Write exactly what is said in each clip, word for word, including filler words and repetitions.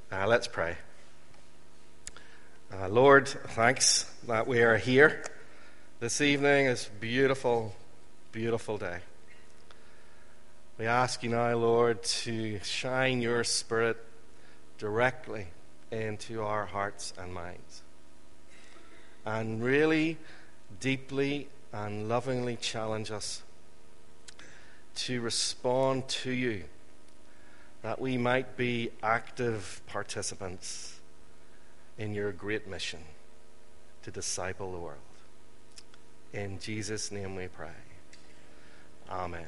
Uh, let's pray. Uh, Lord, thanks that we are here this evening. It's a beautiful, beautiful day. We ask you now, Lord, to shine your Spirit directly into our hearts and minds, and really deeply and lovingly challenge us to respond to you, that we might be active participants in your great mission to disciple the world. In Jesus' name we pray. Amen.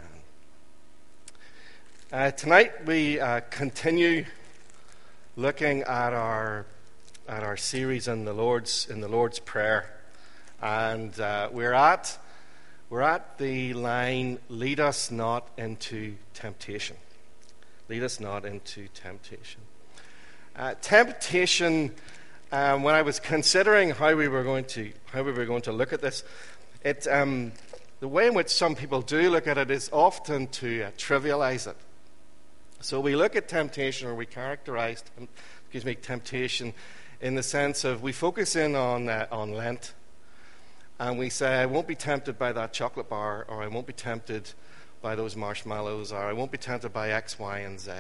Uh, tonight we uh, continue looking at our at our series in the Lord's in the Lord's Prayer, and uh, we're at we're at the line, "Lead us not into temptation." Lead us not into temptation. Uh, temptation. Um, when I was considering how we were going to how we were going to look at this, it um, the way in which some people do look at it is often to uh, trivialize it. So we look at temptation, or we characterize, excuse me, temptation in the sense of we focus in on uh, on Lent, and we say, I won't be tempted by that chocolate bar, or I won't be tempted by those marshmallows, or I won't be tempted by X, Y, and Z.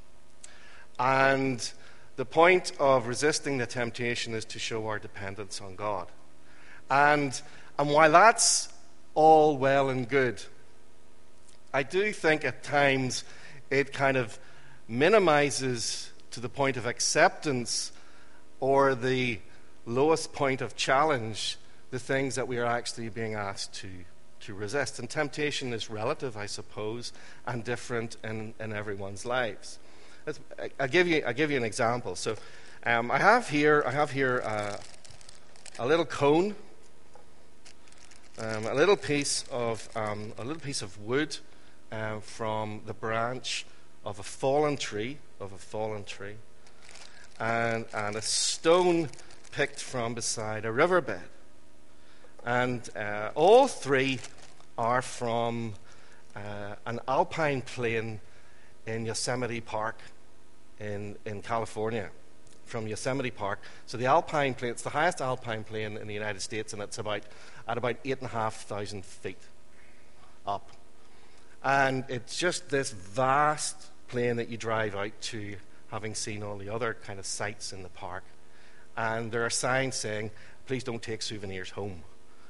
And the point of resisting the temptation is to show our dependence on God. And, and while that's all well and good, I do think at times it kind of minimizes to the point of acceptance, or the lowest point of challenge, the things that we are actually being asked to, to resist. And temptation is relative, I suppose, and different in, in everyone's lives. I'll give you, I'll give you an example. So um, I have here, I have here uh, a little cone, um, a little piece of um, a little piece of wood uh, from the branch of a fallen tree, of a fallen tree, and and a stone picked from beside a riverbed, and uh, all three are from uh, an alpine plain in Yosemite Park in, in California, from Yosemite Park. So the alpine plain, it's the highest alpine plain in the United States, and it's about at about eight and a half thousand feet up. And it's just this vast plain that you drive out to, having seen all the other kind of sights in the park. And there are signs saying, please don't take souvenirs home.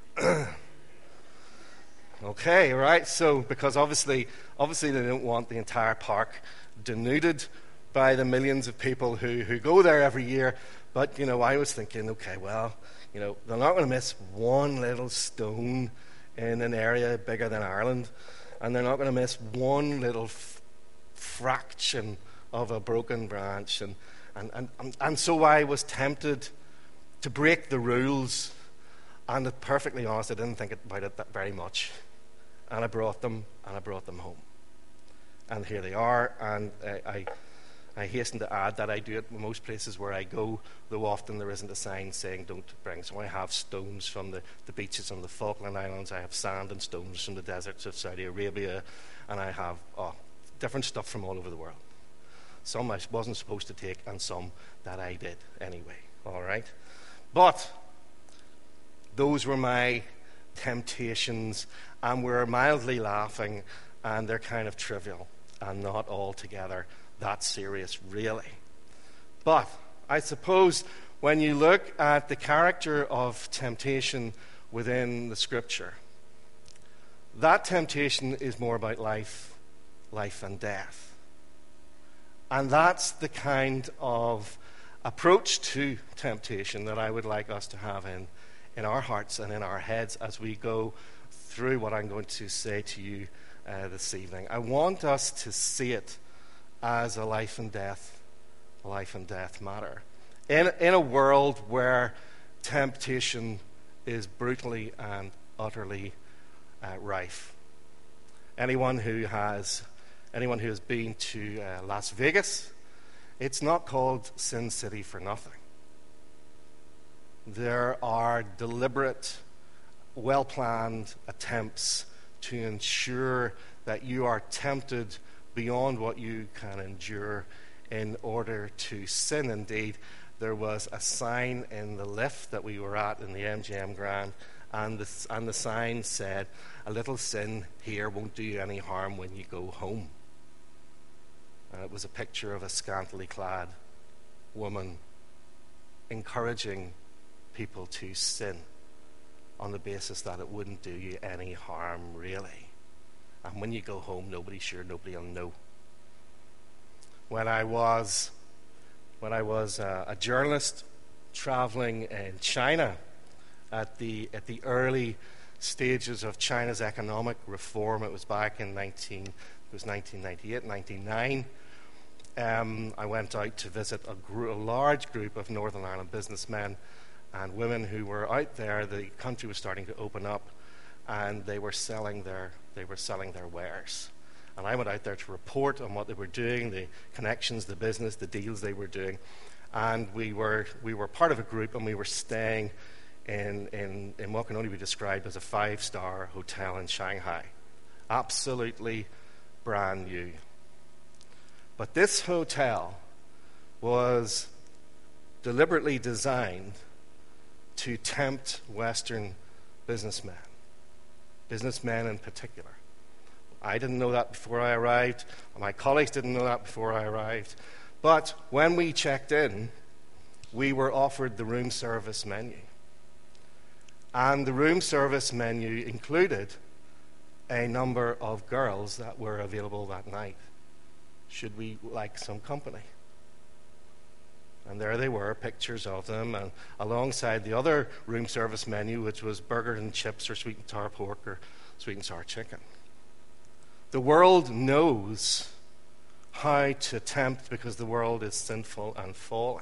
Okay, right. So, because obviously, obviously they don't want the entire park denuded by the millions of people who, who go there every year. But, you know, I was thinking, okay, well, you know, they're not going to miss one little stone in an area bigger than Ireland, and they're not going to miss one little f- fraction of a broken branch. And, and, and, and, and so I was tempted to break the rules, and to be perfectly honest, I didn't think about it that very much. And I brought them, and I brought them home. And here they are, and I, I, I hasten to add that I do it in most places where I go, though often there isn't a sign saying don't bring. So I have stones from the, the beaches on the Falkland Islands, I have sand and stones from the deserts of Saudi Arabia, and I have oh, different stuff from all over the world. Some I wasn't supposed to take, and some that I did anyway, all right? But those were my temptations, and we're mildly laughing, and they're kind of trivial and not altogether that serious, really. But I suppose when you look at the character of temptation within the Scripture, that temptation is more about life, life and death. And that's the kind of approach to temptation that I would like us to have in in our hearts and in our heads as we go through what I'm going to say to you uh, this evening. I want us to see it as a life and death, a life and death matter. In, in a world where temptation is brutally and utterly uh, rife. Anyone who has, anyone who has been to uh, Las Vegas, it's not called Sin City for nothing. There are deliberate, well-planned attempts to ensure that you are tempted beyond what you can endure in order to sin. Indeed, there was a sign in the lift that we were at in the M G M Grand, and the, and the sign said, "A little sin here won't do you any harm when you go home." And it was a picture of a scantily clad woman encouraging people to sin on the basis that it wouldn't do you any harm, really. And when you go home, nobody's sure, nobody will know. When I was, when I was a, a journalist traveling in China at the at the early stages of China's economic reform, it was back in nineteen, it was nineteen ninety-eight, ninety-nine. Um, I went out to visit a, gr- a large group of Northern Ireland businessmen and women who were out there. The country was starting to open up, and they were selling their they were selling their wares. And I went out there to report on what they were doing, the connections, the business, the deals they were doing. And we were we were part of a group, and we were staying in in, in what can only be described as a five-star hotel in Shanghai, absolutely brand new. But this hotel was deliberately designed to tempt Western businessmen, businessmen in particular. I didn't know that before I arrived. My colleagues didn't know that before I arrived. But when we checked in, we were offered the room service menu. And the room service menu included a number of girls that were available that night, should we like some company. And there they were, pictures of them, and alongside the other room service menu, which was burger and chips or sweet and sour pork or sweet and sour chicken. The world knows how to tempt because the world is sinful and fallen.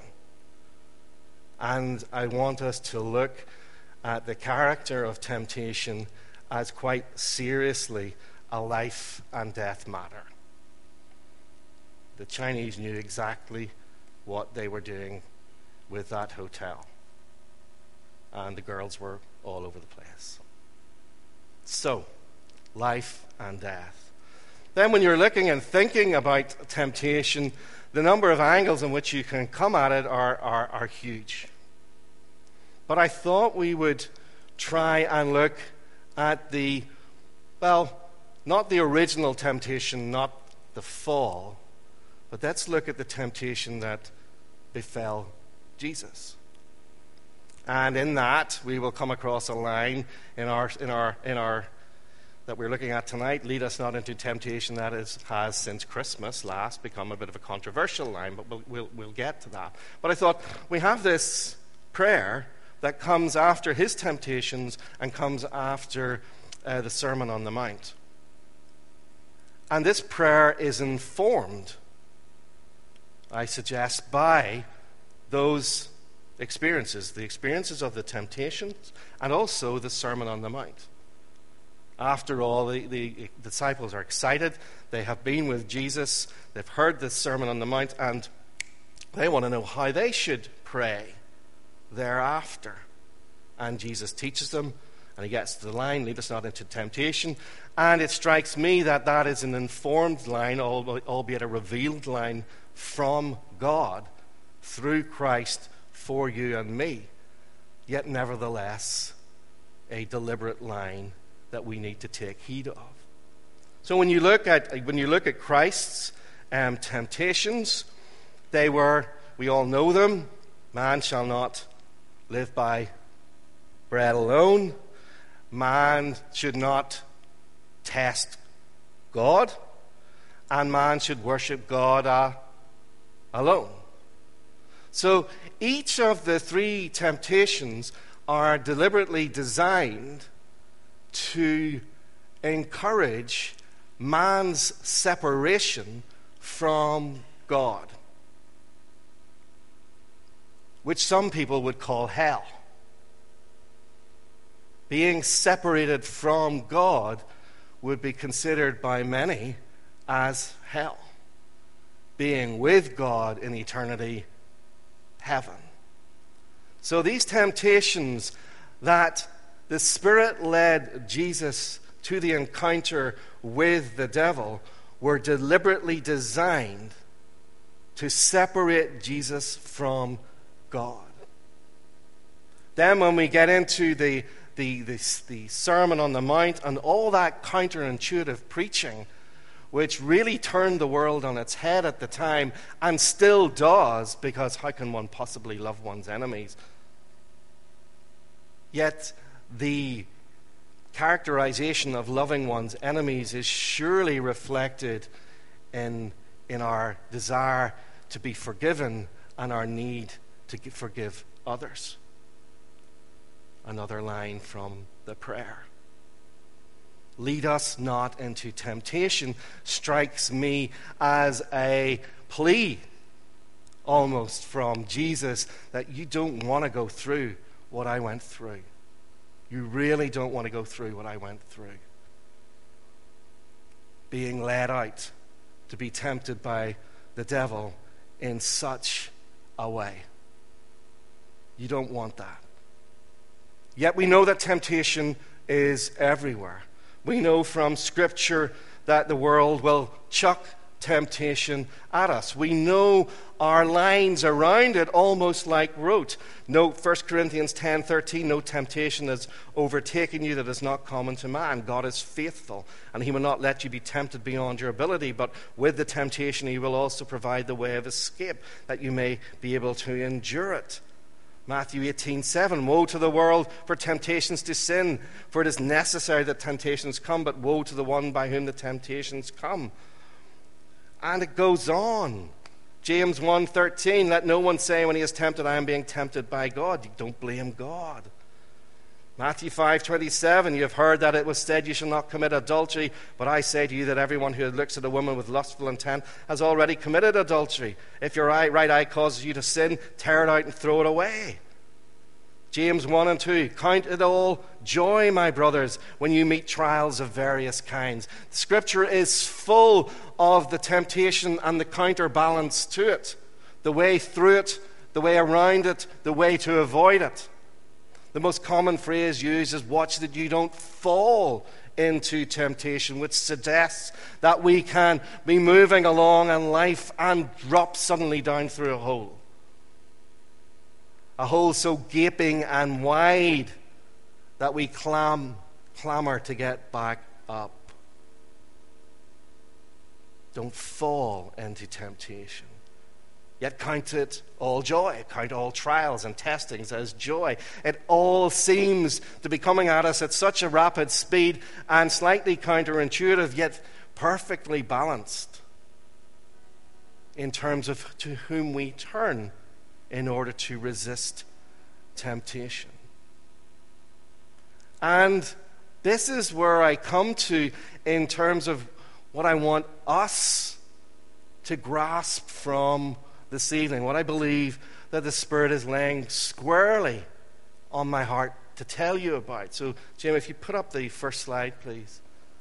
And I want us to look at the character of temptation as quite seriously a life and death matter. The Chinese knew exactly what they were doing with that hotel. And the girls were all over the place. So, life and death. Then when you're looking and thinking about temptation, the number of angles in which you can come at it are, are, are huge. But I thought we would try and look at the, well, not the original temptation, not the fall, but let's look at the temptation that befell Jesus. And in that, we will come across a line in our in our in our that we're looking at tonight. Lead us not into temptation. That is has since Christmas last become a bit of a controversial line, but we'll we'll, we'll get to that. But I thought we have this prayer that comes after his temptations and comes after uh, the Sermon on the Mount. And this prayer is informed, I suggest, by those experiences, the experiences of the temptations and also the Sermon on the Mount. After all, the, the disciples are excited. They have been with Jesus. They've heard the Sermon on the Mount, and they want to know how they should pray thereafter. And Jesus teaches them, and he gets to the line, lead us not into temptation. And it strikes me that that is an informed line, albeit a revealed line from God through Christ for you and me, yet nevertheless a deliberate line that we need to take heed of. So when you look at when you look at Christ's um, temptations, they were, we all know them. Man shall not live by bread alone. Man should not test God, and man should worship God uh, alone. So each of the three temptations are deliberately designed to encourage man's separation from God, which some people would call hell. Being separated from God would be considered by many as hell. Being with God in eternity, heaven. So these temptations that the Spirit led Jesus to the encounter with the devil were deliberately designed to separate Jesus from God. Then when we get into the, the, the, the Sermon on the Mount and all that counterintuitive preaching, which really turned the world on its head at the time and still does, because how can one possibly love one's enemies? Yet the characterization of loving one's enemies is surely reflected in, in our desire to be forgiven and our need to forgive others. Another line from the prayer. Lead us not into temptation strikes me as a plea almost from Jesus that you don't want to go through what I went through. You really don't want to go through what I went through. Being led out to be tempted by the devil in such a way. You don't want that. Yet we know that temptation is everywhere. We know from Scripture that the world will chuck temptation at us. We know our lines around it almost like rote. Note First Corinthians ten thirteen, no temptation has overtaken you that is not common to man. God is faithful, and he will not let you be tempted beyond your ability, but with the temptation he will also provide the way of escape, that you may be able to endure it. Matthew eighteen seven, woe to the world for temptations to sin, for it is necessary that temptations come, but woe to the one by whom the temptations come. And it goes on. James one thirteen, let no one say when he is tempted, I am being tempted by God. You don't blame God. Matthew five twenty-seven, you have heard that it was said you shall not commit adultery, but I say to you that everyone who looks at a woman with lustful intent has already committed adultery. If your eye, right eye causes you to sin, tear it out and throw it away. James one and two, count it all joy, my brothers, when you meet trials of various kinds. The Scripture is full of the temptation and the counterbalance to it, the way through it, the way around it, the way to avoid it. The most common phrase used is watch that you don't fall into temptation, which suggests that we can be moving along in life and drop suddenly down through a hole. A hole so gaping and wide that we clam, clamor to get back up. Don't fall into temptation. Yet count it all joy. Count all trials and testings as joy. It all seems to be coming at us at such a rapid speed and slightly counterintuitive, yet perfectly balanced in terms of to whom we turn in order to resist temptation. And this is where I come to in terms of what I want us to grasp from this evening, what I believe that the Spirit is laying squarely on my heart to tell you about. So, Jim, if you put up the first slide, please.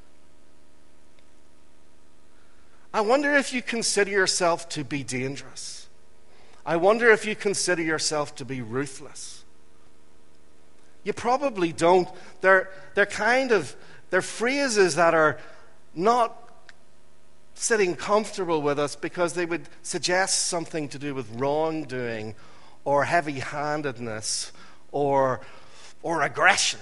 I wonder if you consider yourself to be dangerous. I wonder if you consider yourself to be ruthless. You probably don't. They're, they're kind of, they're phrases that are not sitting comfortable with us because they would suggest something to do with wrongdoing or heavy-handedness or, or aggression.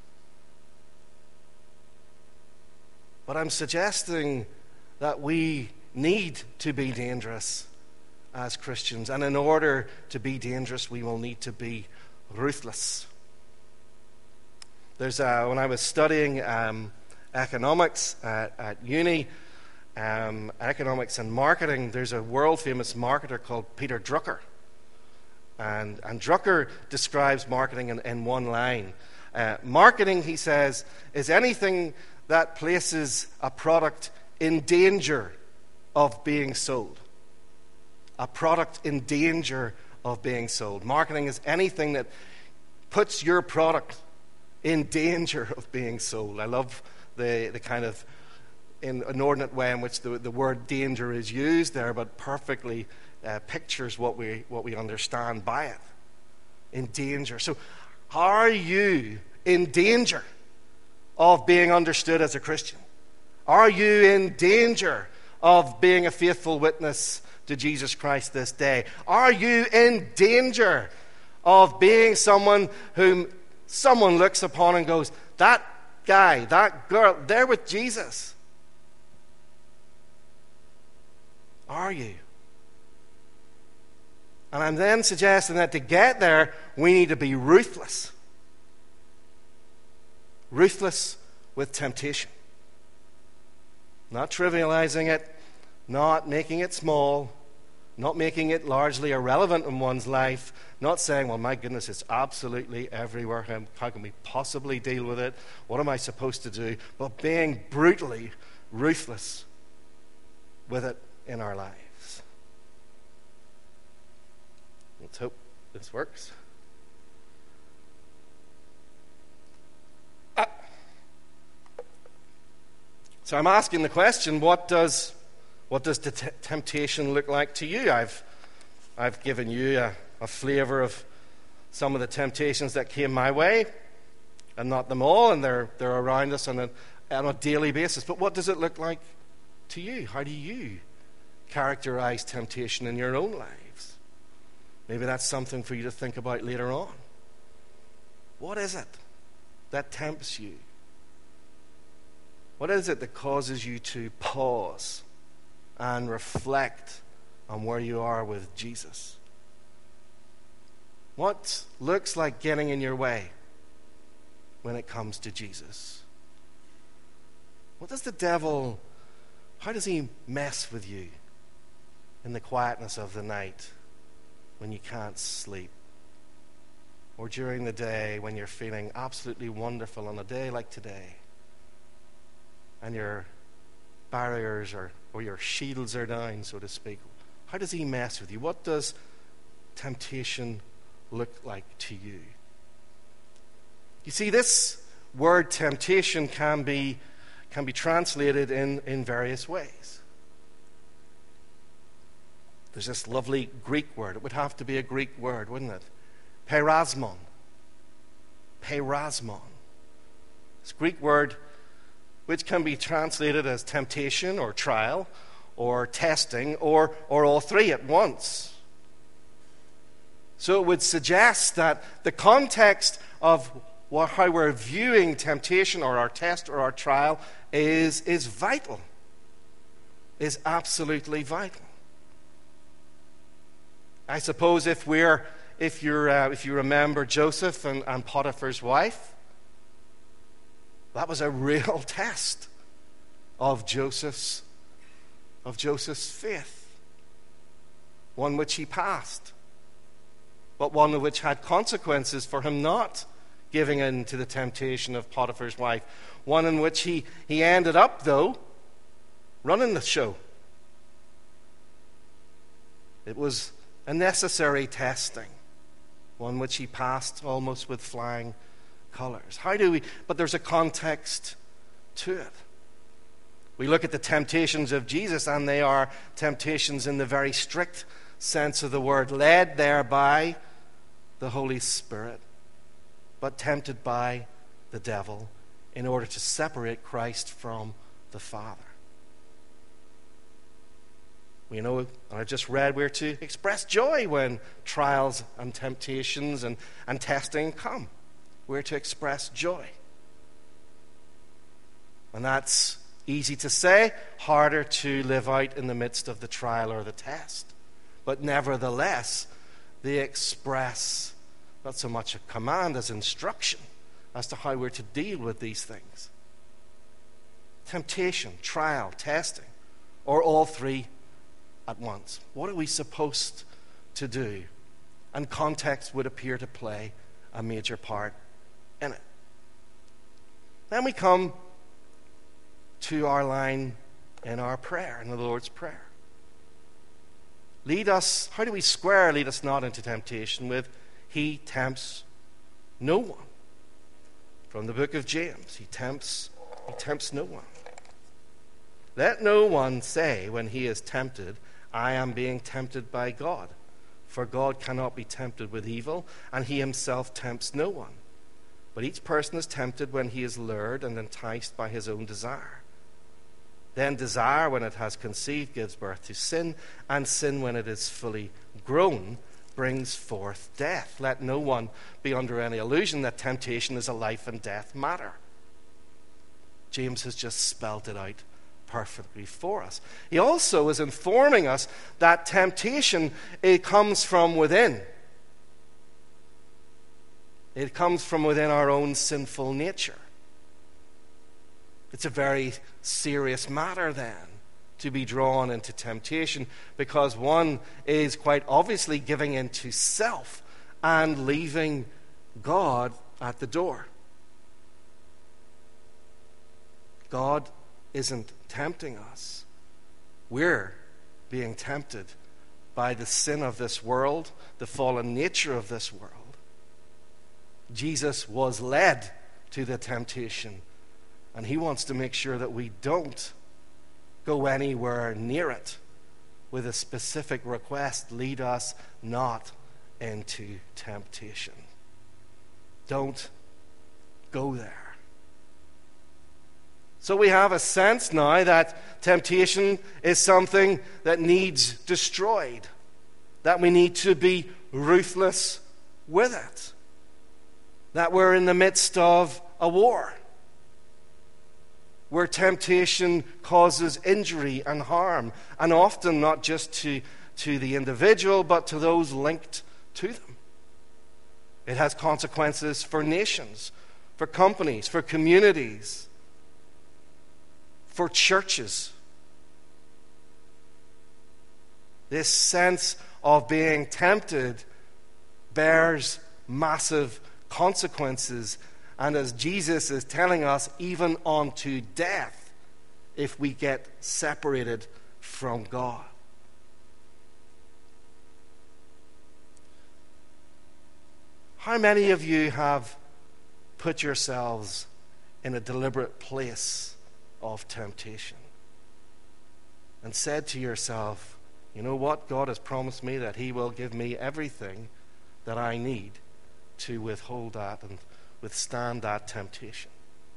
But I'm suggesting that we need to be dangerous as Christians. And in order to be dangerous, we will need to be ruthless. There's a, when I was studying um, economics at, at uni, um, economics and marketing, there's a world-famous marketer called Peter Drucker. And, and Drucker describes marketing in, in one line. Uh, marketing, he says, is anything that places a product in danger of being sold. A product in danger of being sold. Marketing is anything that puts your product in danger of being sold. I love the, the kind of in inordinate way in which the, the word danger is used there, but perfectly uh, pictures what we what we understand by it. In danger. So, are you in danger of being understood as a Christian? Are you in danger of being a faithful witness to Jesus Christ this day? Are you in danger of being someone whom someone looks upon and goes, that guy, that girl, they're with Jesus? Are you? And I'm then suggesting that to get there, we need to be ruthless. Ruthless with temptation. Not trivializing it, not making it small, not making it largely irrelevant in one's life, not saying, well, my goodness, it's absolutely everywhere. How, how can we possibly deal with it? What am I supposed to do? But being brutally ruthless with it in our lives. Let's hope this works. Ah. So I'm asking the question, what does what does the t- temptation look like to you? I've I've given you a, a flavor of some of the temptations that came my way, and not them all, and they're they're around us on a on a daily basis. But what does it look like to you? How do you characterize temptation in your own lives? Maybe that's something for you to think about later on. What is it that tempts you? What is it that causes you to pause and reflect on where you are with Jesus? What looks like getting in your way when it comes to Jesus? What does the devil, how does he mess with you in the quietness of the night when you can't sleep? Or during the day when you're feeling absolutely wonderful on a day like today, and your barriers are, or your shields are down, so to speak? How does he mess with you? What does temptation look like to you? You see, this word temptation can be can be translated in, in various ways. There's this lovely Greek word. It would have to be a Greek word, wouldn't it? Perasmon. Perasmon. This Greek word which can be translated as temptation or trial or testing or, or all three at once. So it would suggest that the context of how we're viewing temptation or our test or our trial is, is vital, is absolutely vital. I suppose if we're, if you're, uh, if you remember Joseph and, and Potiphar's wife, that was a real test of Joseph's, of Joseph's faith, one which he passed, but one which had consequences for him not giving in to the temptation of Potiphar's wife, one in which he, he ended up, though, running the show. It was a necessary testing, one which he passed almost with flying colors. How do we, but there's a context to it. We look at the temptations of Jesus, and they are temptations in the very strict sense of the word, led there by the Holy Spirit, but tempted by the devil in order to separate Christ from the Father. We know, and I just read, we're to express joy when trials and temptations and, and testing come. We're to express joy. And that's easy to say, harder to live out in the midst of the trial or the test. But nevertheless, they express not so much a command as instruction as to how we're to deal with these things. Temptation, trial, testing, or all three at once. What are we supposed to do? And context would appear to play a major part in it. Then we come to our line in our prayer, in the Lord's Prayer. Lead us, how do we square lead us not into temptation with he tempts no one? From the book of James, he tempts, he tempts no one. Let no one say when he is tempted, I am being tempted by God. For God cannot be tempted with evil, and he himself tempts no one. But each person is tempted when he is lured and enticed by his own desire. Then desire, when it has conceived, gives birth to sin, and sin, when it is fully grown, brings forth death. Let no one be under any illusion that temptation is a life and death matter. James has just spelled it out perfectly for us. He also is informing us that temptation, it comes from within. It comes from within our own sinful nature. It's a very serious matter then to be drawn into temptation, because one is quite obviously giving in to self and leaving God at the door. God isn't tempting us. We're being tempted by the sin of this world, the fallen nature of this world. Jesus was led to the temptation, and he wants to make sure that we don't go anywhere near it with a specific request: lead us not into temptation. Don't go there. So we have a sense now that temptation is something that needs destroyed, that we need to be ruthless with it, that we're in the midst of a war where temptation causes injury and harm, and often not just to, to the individual, but to those linked to them. It has consequences for nations, for companies, for communities, for churches. This sense of being tempted bears massive consequences, and as Jesus is telling us, even unto death if we get separated from God. How many of you have put yourselves in a deliberate place of temptation and said to yourself, you know what, God has promised me that he will give me everything that I need to withhold that and withstand that temptation,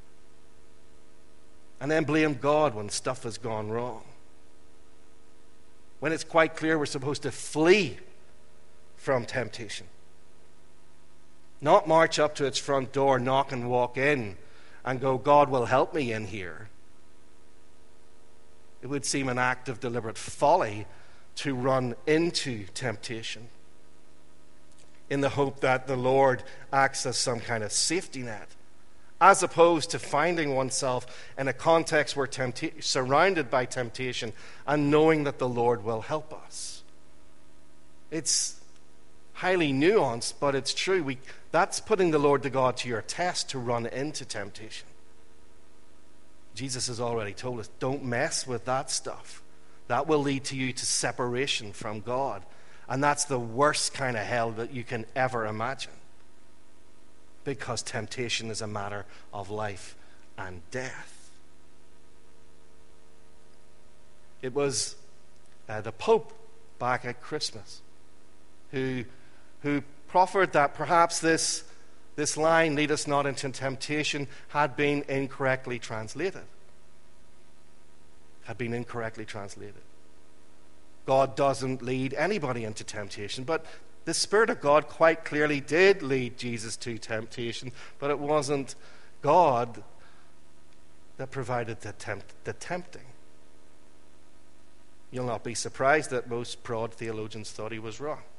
and then blame God when stuff has gone wrong, when it's quite clear we're supposed to flee from temptation, not march up to its front door, knock and walk in and go, God will help me in here. It would seem an act of deliberate folly to run into temptation in the hope that the Lord acts as some kind of safety net, as opposed to finding oneself in a context where tempta- surrounded by temptation and knowing that the Lord will help us. It's highly nuanced, but it's true. We, that's putting the Lord to God to your test to run into temptation. Jesus has already told us, don't mess with that stuff. That will lead to you to separation from God. And that's the worst kind of hell that you can ever imagine, because temptation is a matter of life and death. It was uh, the Pope back at Christmas who, who proffered that perhaps this, this line, lead us not into temptation, had been incorrectly translated. Had been incorrectly translated. God doesn't lead anybody into temptation, but the Spirit of God quite clearly did lead Jesus to temptation, but it wasn't God that provided the, tempt, the tempting. You'll not be surprised that most broad theologians thought he was wrong.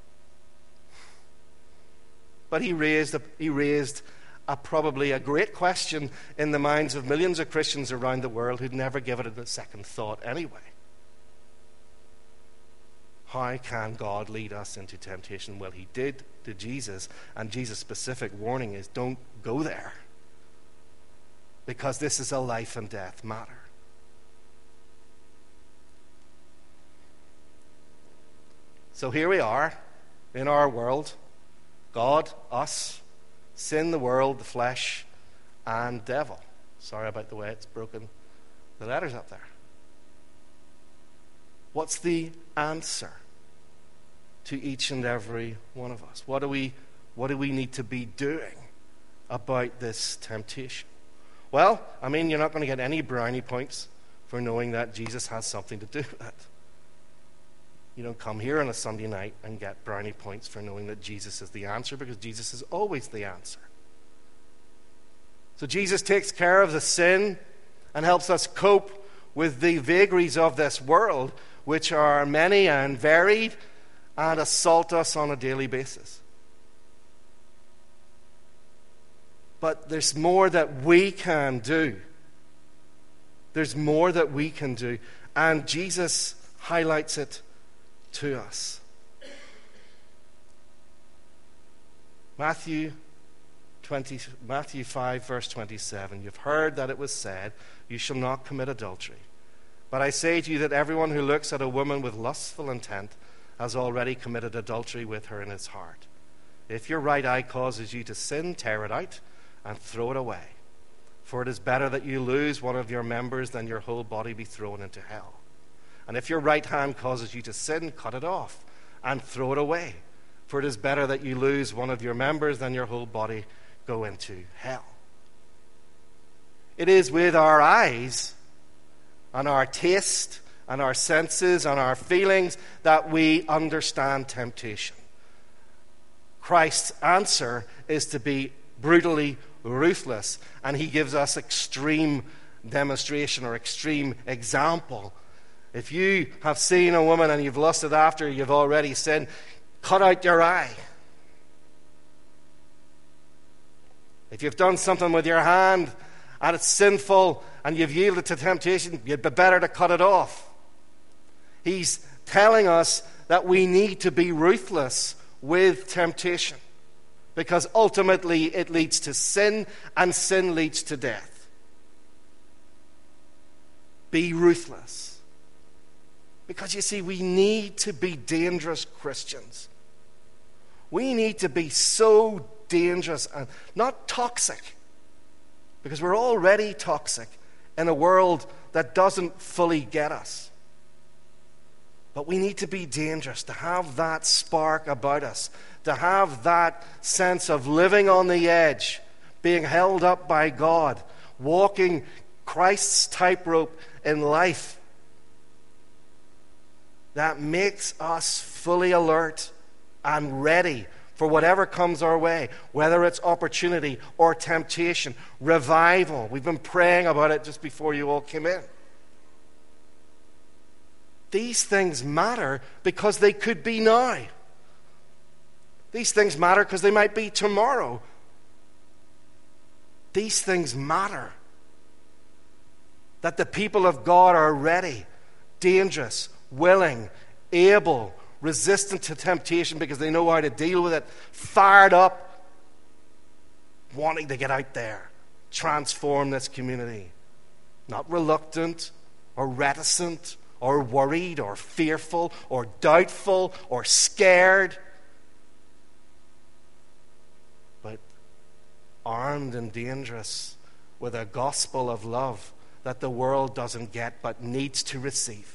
But he raised, a, he raised a, probably a great question in the minds of millions of Christians around the world who'd never given it a second thought anyway. How can God lead us into temptation? Well, he did to Jesus, and Jesus' specific warning is don't go there, because this is a life and death matter. So here we are in our world, God, us, sin, the world, the flesh, and devil. Sorry about the way it's broken the letters up there. What's the answer to each and every one of us? What do we, what do we need to be doing about this temptation? Well, I mean, you're not going to get any brownie points for knowing that Jesus has something to do with it. You don't come here on a Sunday night and get brownie points for knowing that Jesus is the answer, because Jesus is always the answer. So Jesus takes care of the sin and helps us cope with the vagaries of this world, which are many and varied and assault us on a daily basis. But there's more that we can do. There's more that we can do. And Jesus highlights it to us. Matthew twenty, Matthew five, verse twenty-seven. You've heard that it was said, you shall not commit adultery. But I say to you that everyone who looks at a woman with lustful intent has already committed adultery with her in his heart. If your right eye causes you to sin, tear it out and throw it away. For it is better that you lose one of your members than your whole body be thrown into hell. And if your right hand causes you to sin, cut it off and throw it away. For it is better that you lose one of your members than your whole body go into hell. It is with our eyes and our taste and our senses and our feelings that we understand temptation. Christ's answer is to be brutally ruthless, and he gives us extreme demonstration or extreme example. If you have seen a woman and you've lusted after her, you've already sinned, cut out your eye. If you've done something with your hand and it's sinful and you've yielded to temptation, you'd be better to cut it off. He's telling us that we need to be ruthless with temptation, because ultimately it leads to sin, and sin leads to death. Be ruthless. Because you see, we need to be dangerous Christians. We need to be so dangerous and not toxic, because we're already toxic in a world that doesn't fully get us. But we need to be dangerous, to have that spark about us, to have that sense of living on the edge, being held up by God, walking Christ's tightrope in life. That makes us fully alert and ready for whatever comes our way, whether it's opportunity or temptation, revival. We've been praying about it just before you all came in. These things matter because they could be now. These things matter because they might be tomorrow. These things matter. That the people of God are ready, dangerous, willing, able, resistant to temptation because they know how to deal with it, fired up, wanting to get out there, transform this community. Not reluctant or reticent or worried or fearful or doubtful or scared, but armed and dangerous with a gospel of love that the world doesn't get but needs to receive.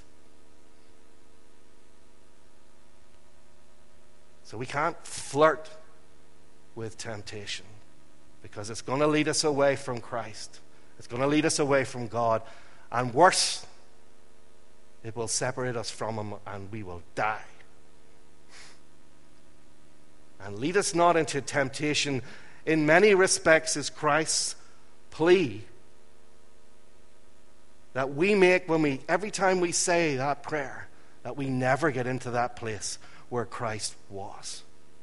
So we can't flirt with temptation, because it's going to lead us away from Christ. It's going to lead us away from God. And worse, it will separate us from Him and we will die. And lead us not into temptation, in many respects, is Christ's plea that we make when we, every time we say that prayer, that we never get into that place where Christ was.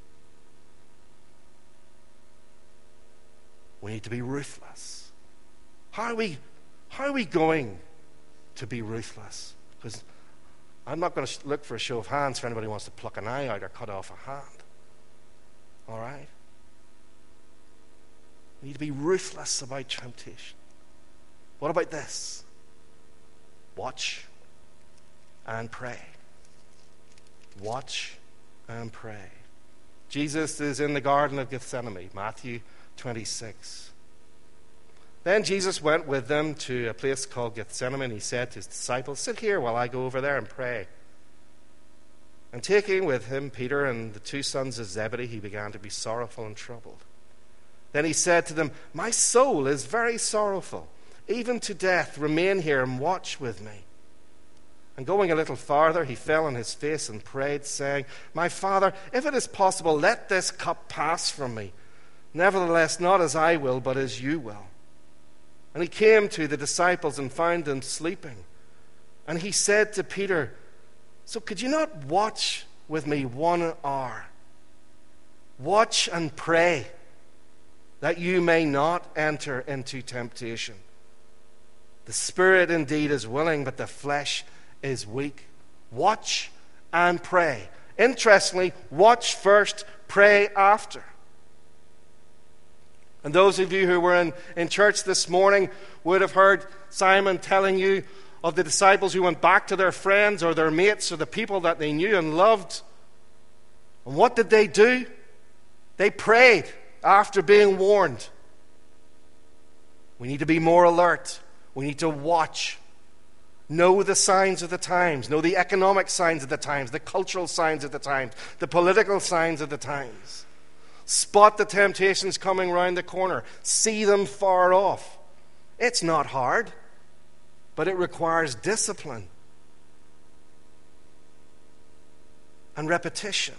We need to be ruthless. How are we, how are we going to be ruthless? Because I'm not going to look for a show of hands for anybody who wants to pluck an eye out or cut off a hand. All right? We need to be ruthless about temptation. What about this? Watch and pray. Watch and pray. Jesus is in the Garden of Gethsemane, Matthew twenty-six. Then Jesus went with them to a place called Gethsemane. He said to his disciples, "Sit here while I go over there and pray." And taking with him Peter and the two sons of Zebedee, he began to be sorrowful and troubled. Then he said to them, "My soul is very sorrowful, even to death, remain here and watch with me." And going a little farther, he fell on his face and prayed, saying, "My Father, if it is possible, let this cup pass from me. Nevertheless, not as I will, but as you will." And he came to the disciples and found them sleeping. And he said to Peter, "So could you not watch with me one hour? Watch and pray, that you may not enter into temptation. The spirit indeed is willing, but the flesh is weak. Watch and pray." Interestingly, watch first, pray after. And those of you who were in, in church this morning would have heard Simon telling you of the disciples who went back to their friends or their mates or the people that they knew and loved. And what did they do? They prayed after being warned. We need to be more alert. We need to watch. Know the signs of the times. Know the economic signs of the times, the cultural signs of the times, the political signs of the times. Spot the temptations coming round the corner. See them far off. It's not hard, but it requires discipline and repetition.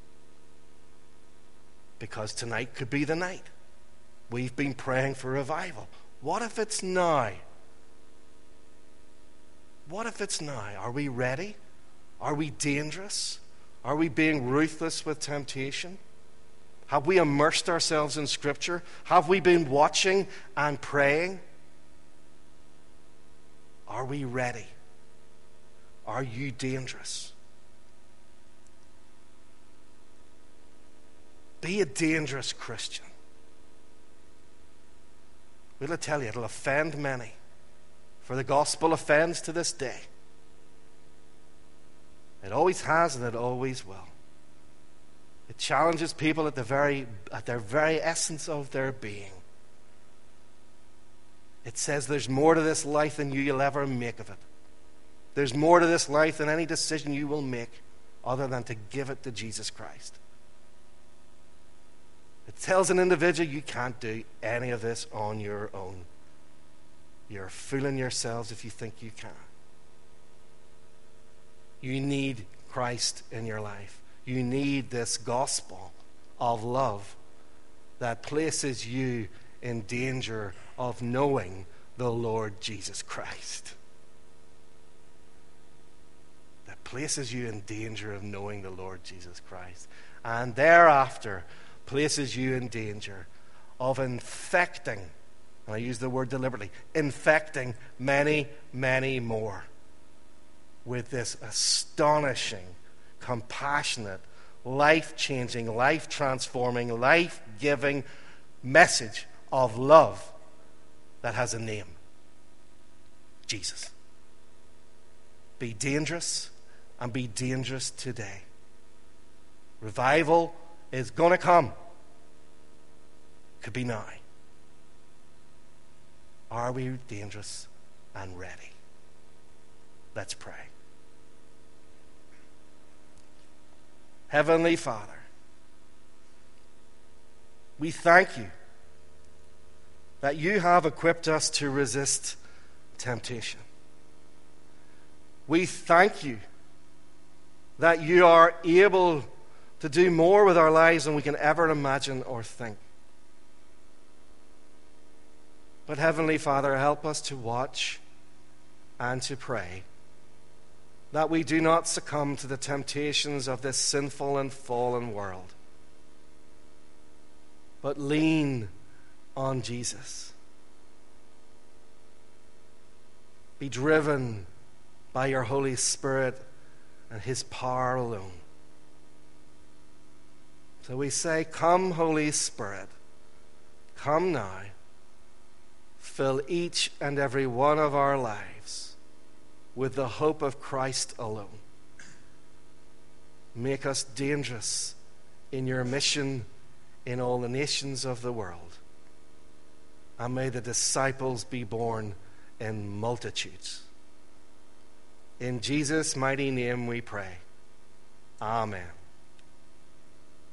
Because tonight could be the night. We've been praying for revival. What if it's now? What if it's now? Are we ready? Are we dangerous? Are we being ruthless with temptation? Have we immersed ourselves in Scripture? Have we been watching and praying? Are we ready? Are you dangerous? Be a dangerous Christian. Will I tell you, it'll offend many. For the gospel offends to this day. It always has and it always will. It challenges people at the very at their very essence of their being. It says there's more to this life than you'll ever make of it. There's more to this life than any decision you will make other than to give it to Jesus Christ. It tells an individual you can't do any of this on your own. You're fooling yourselves if you think you can. You need Christ in your life. You need this gospel of love that places you in danger of knowing the Lord Jesus Christ. That places you in danger of knowing the Lord Jesus Christ. And thereafter places you in danger of infecting, and I use the word deliberately, infecting many, many more with this astonishing, compassionate, life-changing, life-transforming, life-giving message of love that has a name: Jesus. Be dangerous, and be dangerous today. Revival is going to come. Could be now. Are we dangerous and ready? Let's pray. Heavenly Father, we thank you that you have equipped us to resist temptation. We thank you that you are able to do more with our lives than we can ever imagine or think. But Heavenly Father, help us to watch and to pray that we do not succumb to the temptations of this sinful and fallen world, but lean on Jesus. Be driven by your Holy Spirit and his power alone. So we say, come, Holy Spirit, come now. Fill each and every one of our lives with the hope of Christ alone. Make us dangerous in your mission in all the nations of the world. And may the disciples be born in multitudes. In Jesus' mighty name we pray. Amen.